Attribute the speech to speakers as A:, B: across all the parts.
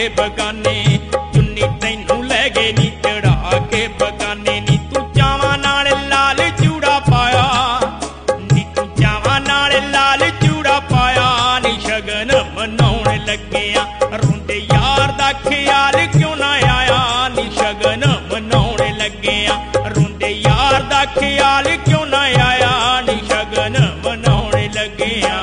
A: के बगाने, चुन्नी तैनू लै गए नी चढ़ा के बगाने। नी तू चावां नाल लाल चूड़ा पाया, नी तू चावां नाल लाल चूड़ा पाया। नी शगन मनाउण लग्गिया रोंदे यार दा ख्याल क्यों ना आया। नी शगन मनाउण लग्गिया रोंदे यार दा ख्याल क्यों ना आया। नी शगन मनाउण लग्गिया।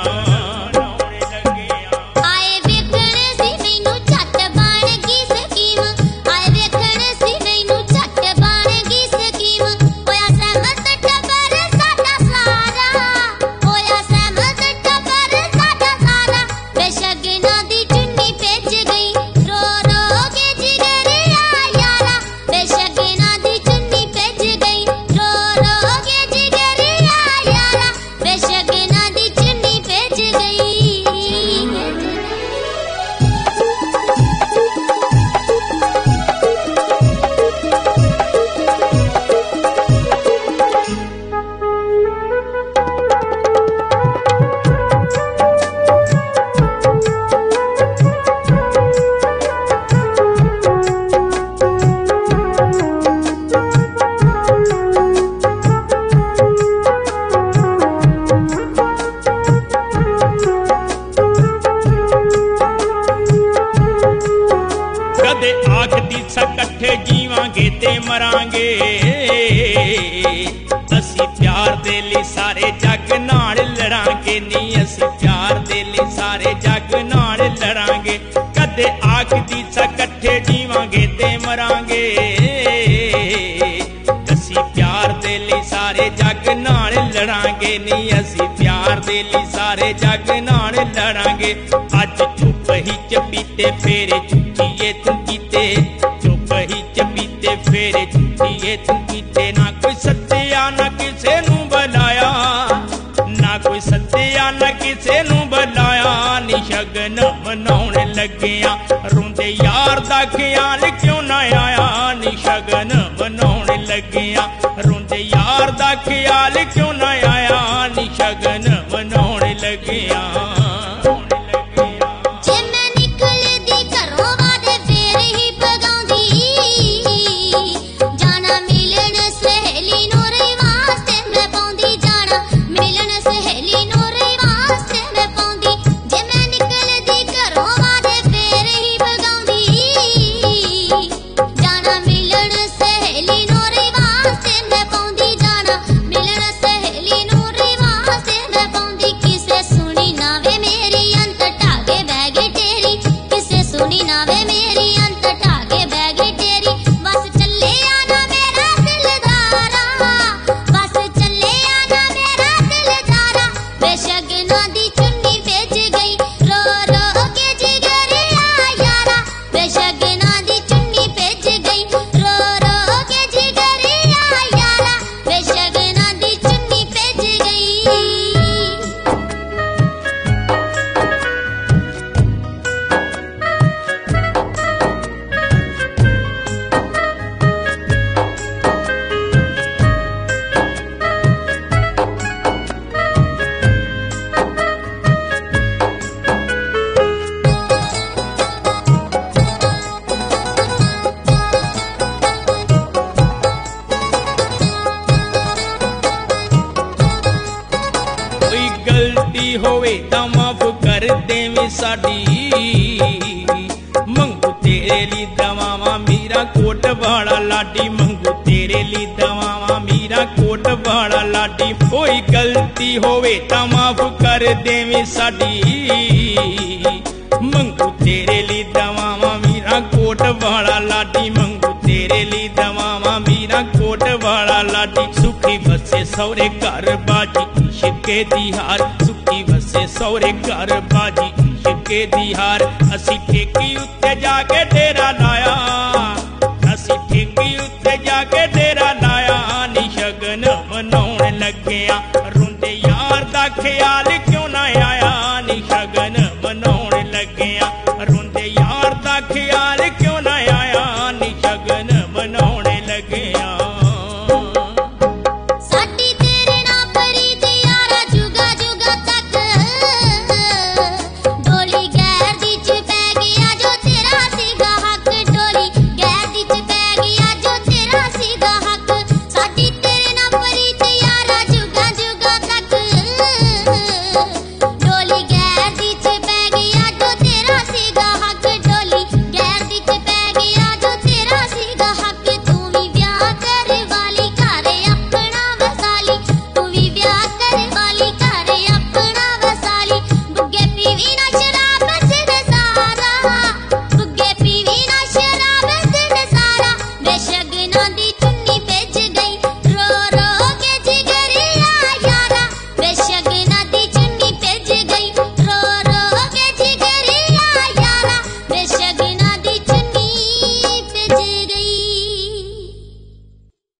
A: कदे आखदी सा कट्ठे जीवांगे ते मरांगे, असी प्यार दे लई सारे जग नाल लड़ांगे। नी असी प्यार दे लई सारे जग नाल लड़ांगे। कदे आखदी सा कट्ठे जीवांगे ते मरांगे, असी प्यार दे लई सारे जग नाल लड़ांगे। नी असी प्यार दे लई सारे जग नाल लड़ांगे। अज चुप ही चपीते फेरे चुचिए तू कीते, चुप ही चपीते फेरे चुचिए तू कीते। ना कोई सत्या ना किसे नू बुलाया, ना कोई सत्या ना किसे नू बुलाया। नी शगन मनाउण लग्गिया रोंदे यार दा ख्याल क्यों ना आया। नी शगन मनाउण लग्गिया रोंदे यार दा ख्याल क्यों ना आया। नी शगन मनाउण लग्गिया। होवे तां माफ कर देवी साडी। मंगू तेरे ली दवावां मीरा कोट वाला लाडी। मंगू तेरे ली दवावां मीरा कोट वाला लाडी। कोई गलती होवे तां माफ कर देवी साडी। मंगू तेरे ली दवावां मीरा कोट वाला लाडी। मंगू तेरे ली दवावां मीरा कोट वाला लाडी। सुखी बसे सौरे घर बाजी इश्के दी हार। सुखी बसे सौरे घर बाजी इश्के दी हार। असी ठेकी उत्ते जाके डेरा लाया। असी ठेकी उत्ते जाके